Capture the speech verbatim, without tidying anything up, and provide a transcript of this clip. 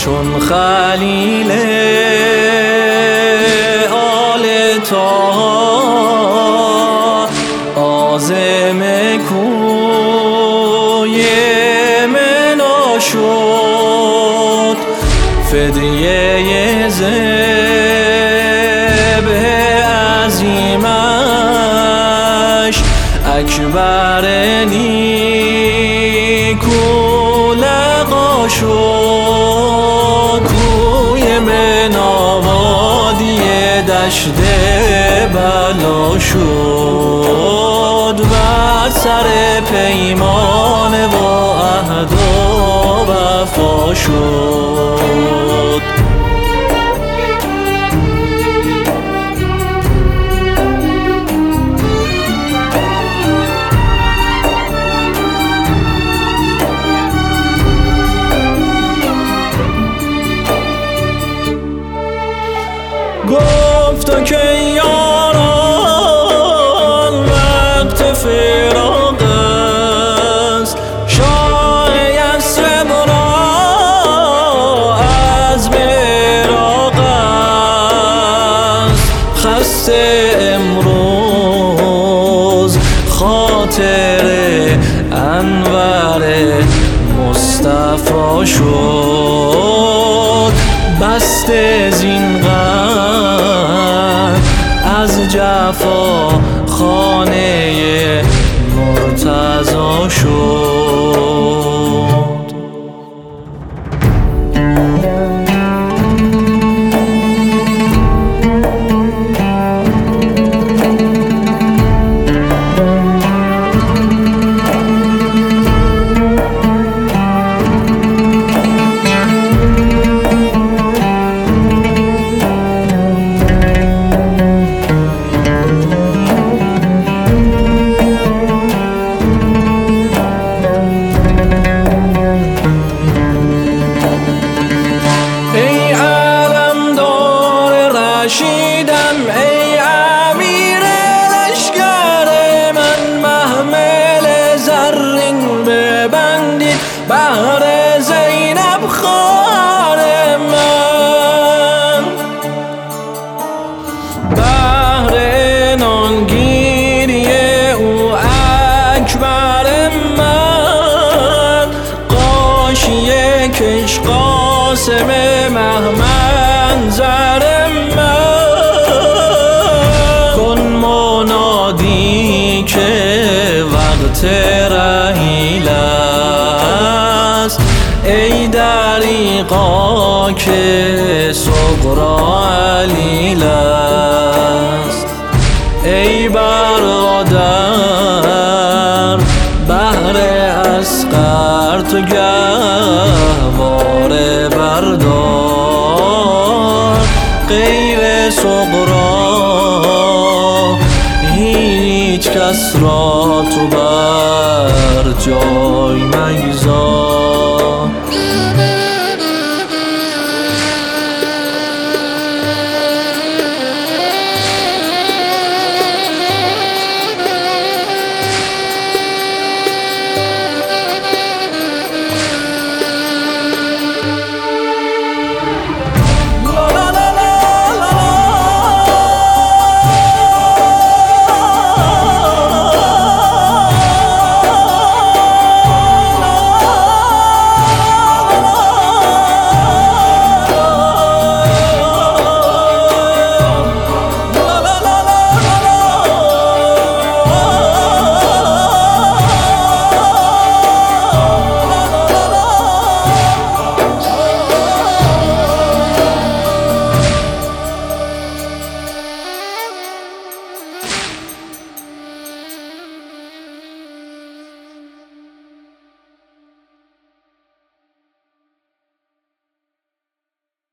چون خلیل آل طه عازم کوی منا شد، فدیه ذبح عظیمش اکبر نیکو لقا شد. کوی منا وادی دشت بلا شد، بر سر پیمان با عهد و وفا شد. گفت که یاران وقت فراق است، شاه یثرب را از عراق است. خسته امروز خاطر انور مصطفی شد، بسته زین از جفا خانه مرتضی شد. رشیدم ای امیر لشکر من، محمل زرین ببندید بهر زینب خواهر من. بهر نانگیری او اکبر من، غاشیه کش قاسم مهمنظر که وقت رحیل است. ای دریغا که صغرا علیل است. ای برادر بهر اصغر تو گهواره بردار، غیر صغرا هیچ کس را تو بر جای مگذار.